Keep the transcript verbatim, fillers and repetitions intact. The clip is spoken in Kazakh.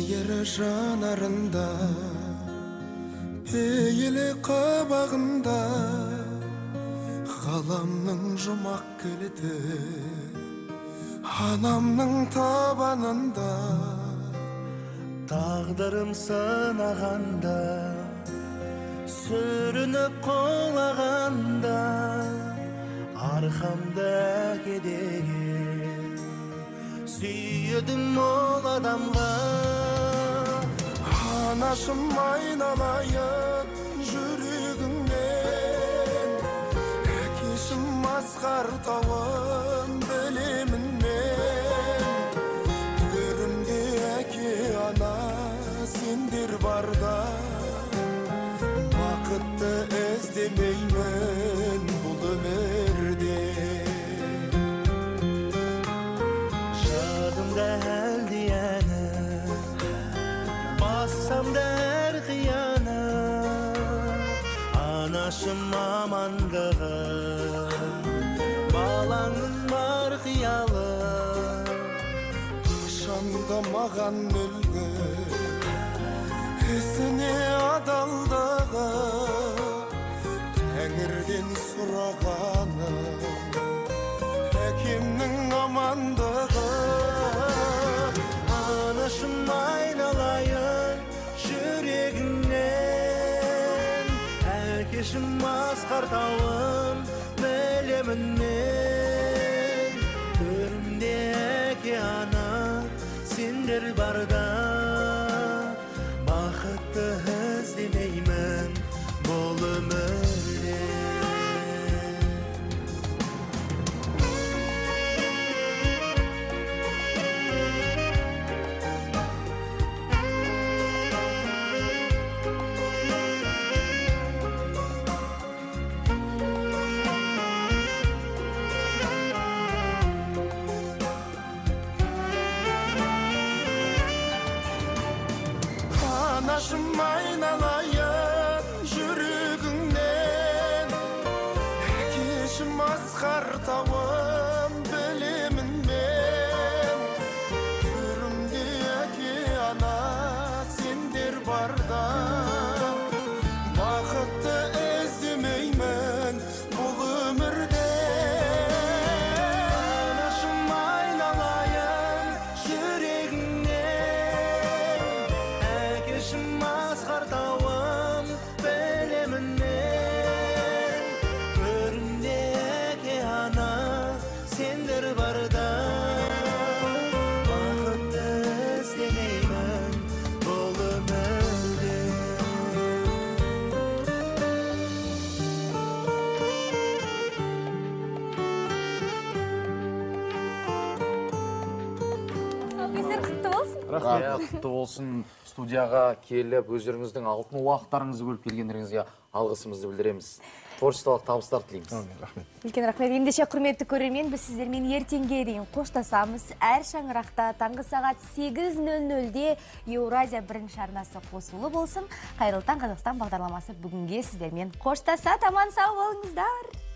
мейірі жанарында, пейілі қабағында, ғаламның жұмақ кілті, анамның табанында. Тағдырым сынағанда, сүрініп қолағанда, арқамда кедеге сүйедім ол адамға. Анашым айналайын жүрегіңнен, әкешім асқар тауын білемін мен. Төрімде әке ана сендер барда, бақытты іздемеймін бұл өмірде. Жадымда әлде әні, бассамда әр қияны, анашым амандығын, балаңның бар қиялы. Қашанда маған үлгі, ісіне адалдығы, тәңірден сұрағаным, әкемнің амандығы. Анашым айналайын жүрегіңнен, әкешім асқар тауын білемін мен. Төрімде әке ана сендер барда, бақытты іздемеймін бұл өмірде. Анашым айналайын жүрегіңнен, әкешім асқар тауын білемін мен. Төрімде әке ана сендер барда, бақытты іздемеймін бұл өмірде. Анашым айналайын жүрегіңнен, әкешім асқар тауын білемін мен. Төрімде әке ана сендер барда, бақытты іздемеймін бұл өмірде. Тұсаукесер құтты болсын. Рахмет, құтты болсын. Студияға келіп, өздеріңіздің алтын уақыттарыңызды бөліп келгендеріңізге алғысымызды білдіреміз. Творчестволық табыстар тілейміз. Үлкен рахмет. Ендеше құрметті көрермен, біз сіздермен ертеңге дейін қоштасамыз. Әр шаңырақта таңғы сағат сегіз нөл нөлде Еуразия бірінші арнасы қосулы болсын. Қайырлы таң Қазақстан бағдарламасы бүгінге сіздермен қоштасады. Аман сау болыңыздар.